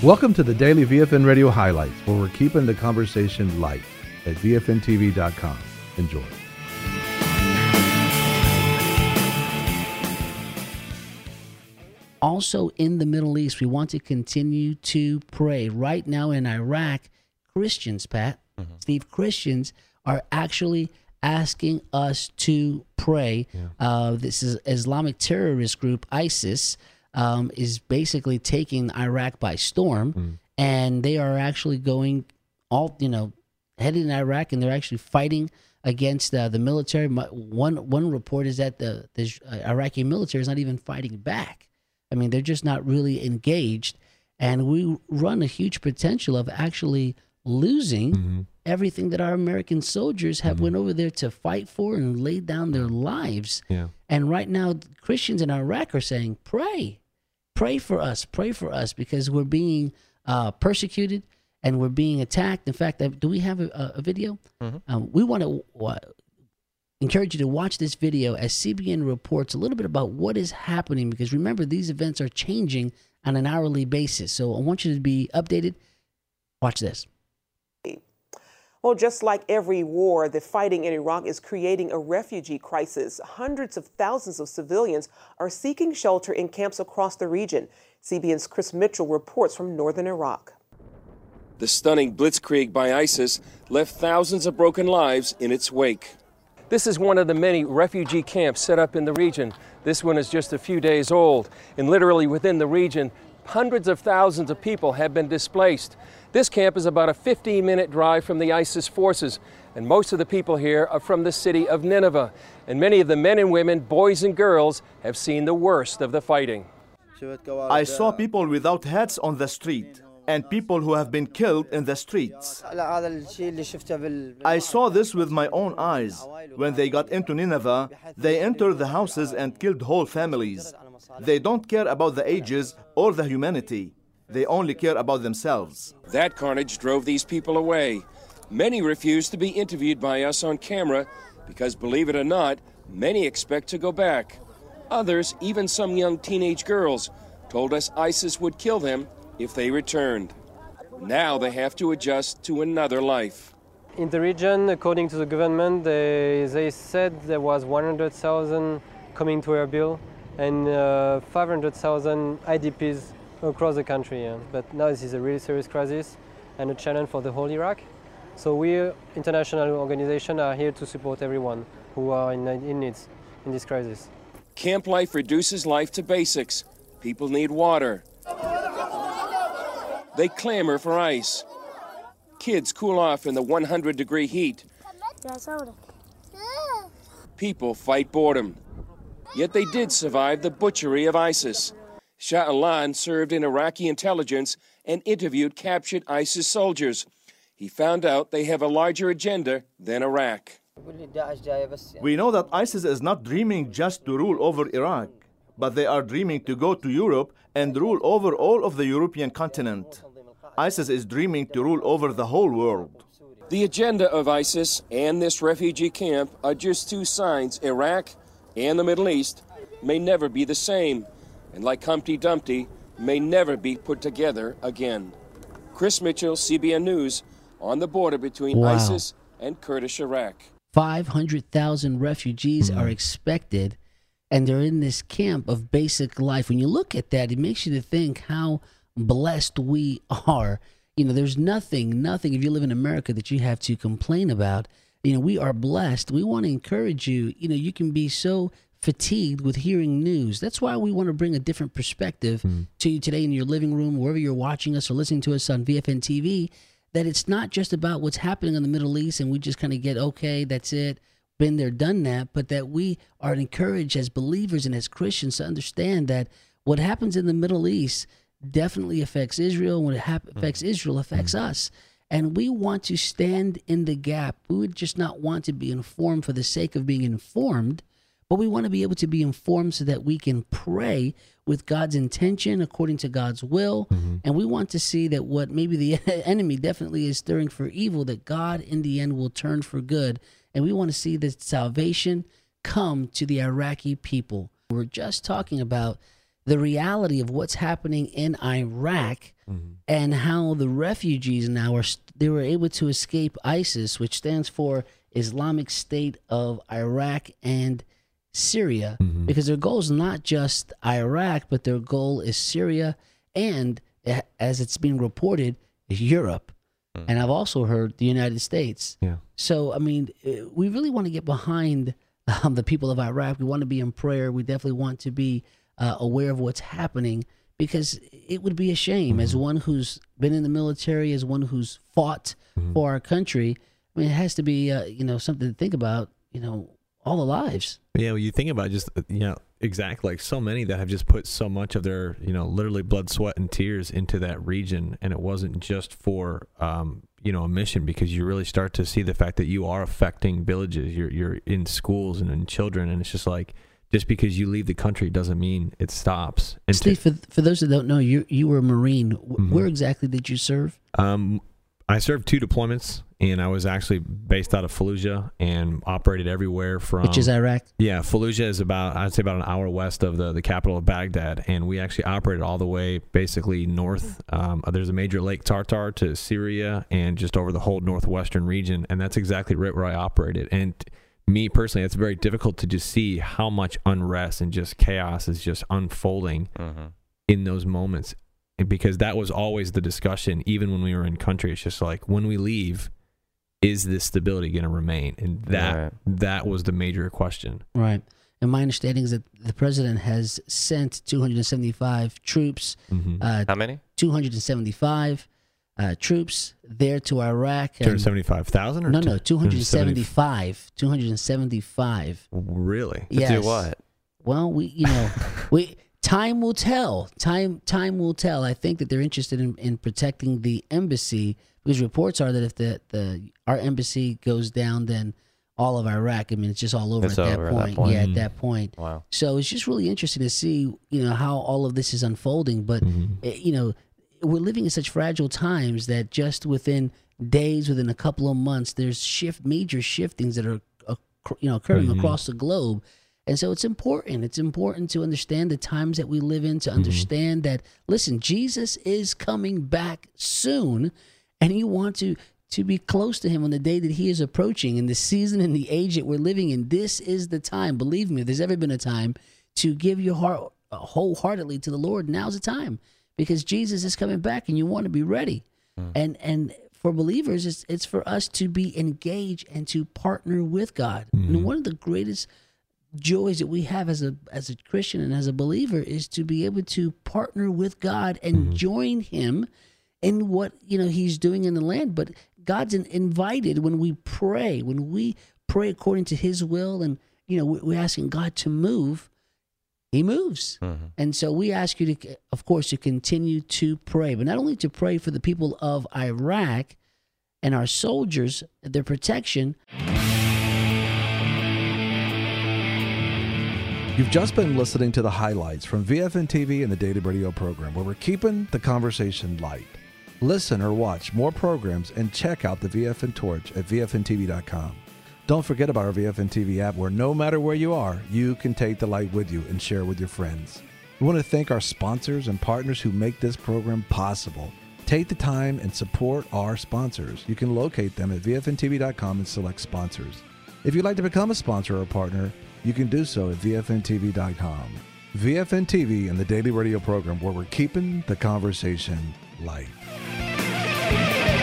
Welcome to the Daily VFN Radio Highlights, where we're keeping the conversation light at VFNTV.com. Enjoy. Also in the Middle East, we want to continue to pray. Right now in Iraq, Christians, Pat, Steve, Christians are actually asking us to pray. This is Islamic terrorist group ISIS is basically taking Iraq by storm, and they are actually going headed in Iraq, and they're actually fighting against the military. One report is that the Iraqi military is not even fighting back. I mean, they're just not really engaged, and we run a huge potential of actually losing everything that our American soldiers have went over there to fight for and laid down their lives. And right now, Christians in Iraq are saying, pray for us, because we're being persecuted and we're being attacked. In fact, do we have a video? We want to encourage you to watch this video as CBN reports a little bit about what is happening, because remember, these events are changing on an hourly basis. So I want you to be updated. Watch this. Well, just like every war, the fighting in Iraq is creating a refugee crisis. Hundreds of thousands of civilians are seeking shelter in camps across the region. CBN's Chris Mitchell reports from northern Iraq. The stunning blitzkrieg by ISIS left thousands of broken lives in its wake. This is one of the many refugee camps set up in the region. This one is just a few days old, and literally within the region, hundreds of thousands of people have been displaced. This camp is about a 15-minute drive from the ISIS forces, and most of the people here are from the city of Nineveh. And many of the men and women, boys and girls, have seen the worst of the fighting. I saw people without hats on the street, and people who have been killed in the streets. I saw this with my own eyes. When they got into Nineveh, they entered the houses and killed whole families. They don't care about the ages or the humanity. They only care about themselves. That carnage drove these people away. Many refused to be interviewed by us on camera because, believe it or not, many expect to go back. Others, even some young teenage girls, told us ISIS would kill them if they returned. Now they have to adjust to another life. In the region, according to the government, they said there was 100,000 coming to Erbil and 500,000 IDPs across the country. But now this is a really serious crisis and a challenge for the whole Iraq. So we, international organizations, are here to support everyone who are in needs in this crisis. Camp life reduces life to basics. People need water. They clamor for ice. Kids cool off in the 100-degree heat. People fight boredom. Yet they did survive the butchery of ISIS. Shah Alan served in Iraqi intelligence and interviewed captured ISIS soldiers. He found out they have a larger agenda than Iraq. We know that ISIS is not dreaming just to rule over Iraq, but they are dreaming to go to Europe and rule over all of the European continent. ISIS is dreaming to rule over the whole world. The agenda of ISIS and this refugee camp are just two signs Iraq and the Middle East may never be the same, and like Humpty Dumpty, may never be put together again. Chris Mitchell, CBN News, on the border between ISIS and Kurdish Iraq. 500,000 refugees are expected, and they're in this camp of basic life. When you look at that, it makes you to think how blessed we are. You know, there's nothing, if you live in America, that you have to complain about. You know, we are blessed. We want to encourage you. You know, you can be so fatigued with hearing news. That's why we want to bring a different perspective to you today in your living room, wherever you're watching us or listening to us on VFN TV, that it's not just about what's happening in the Middle East and we just kind of get, okay, that's it, been there, done that, but that we are encouraged as believers and as Christians to understand that what happens in the Middle East definitely affects Israel. When it affects Israel, affects us. And we want to stand in the gap. We would just not want to be informed for the sake of being informed, but we want to be able to be informed so that we can pray with God's intention according to God's will. And we want to see that what maybe the enemy definitely is stirring for evil, that God in the end will turn for good. And we want to see that salvation come to the Iraqi people. We're just talking about the reality of what's happening in Iraq and how the refugees now they were able to escape ISIS, which stands for Islamic State of Iraq and Syria, because their goal is not just Iraq, but their goal is Syria and, as it's being reported, Europe. And I've also heard the United States. Yeah. So, I mean, we really want to get behind the people of Iraq. We want to be in prayer. We definitely want to be aware of what's happening, because it would be a shame, as one who's been in the military, as one who's fought for our country. I mean, it has to be, something to think about, all the lives. Yeah, well, you think about just, exactly, like so many that have just put so much of their, literally blood, sweat, and tears into that region. And it wasn't just for, a mission, because you really start to see the fact that you are affecting villages. You're in schools and in children. And it's just like, just because you leave the country doesn't mean it stops. And Steve, for those that don't know, you were a Marine. Where exactly did you serve? I served 2 deployments, and I was actually based out of Fallujah and operated everywhere from... Which is Iraq? Yeah, Fallujah is I'd say about an hour west of the capital of Baghdad, and we actually operated all the way basically north. There's a major Lake Tartar to Syria and just over the whole northwestern region, and that's exactly right where I operated. And me personally, it's very difficult to just see how much unrest and just chaos is just unfolding in those moments. Because that was always the discussion, even when we were in country. It's just like, when we leave, is this stability going to remain? And that was the major question. Right. And my understanding is that the president has sent 275 troops. How many? 275 troops there to Iraq. 275,000? No, 275. 275. Really? Yes. To do what? Well, we time will tell. Time will tell. I think that they're interested in protecting the embassy, because reports are that if our embassy goes down, then all of Iraq, I mean, it's just all over, at that point. Yeah, at that point. Wow. So it's just really interesting to see, how all of this is unfolding. But, we're living in such fragile times that just within days, within a couple of months, there's major shiftings that are, occurring across the globe. And so it's important. It's important to understand the times that we live in, to understand that, listen, Jesus is coming back soon, and you want to be close to him on the day that he is approaching. In the season and the age that we're living in, this is the time. Believe me, if there's ever been a time to give your heart wholeheartedly to the Lord, now's the time, because Jesus is coming back and you want to be ready. And for believers, it's for us to be engaged and to partner with God. And one of the greatest joys that we have as a Christian and as a believer is to be able to partner with God and join him in what he's doing in the land. But God's invited when we pray according to his will, and we're asking God to move, he moves. And so we ask you to, of course, to continue to pray, but not only to pray for the people of Iraq and our soldiers, their protection. You've just been listening to the highlights from VFN TV and the Daily Radio program, where we're keeping the conversation light. Listen or watch more programs and check out the VFN Torch at VFNTV.com. Don't forget about our VFN TV app, where no matter where you are, you can take the light with you and share with your friends. We want to thank our sponsors and partners who make this program possible. Take the time and support our sponsors. You can locate them at VFNTV.com and select sponsors. If you'd like to become a sponsor or a partner, you can do so at VFNTV.com. VFN TV and the Daily Radio program, where we're keeping the conversation light.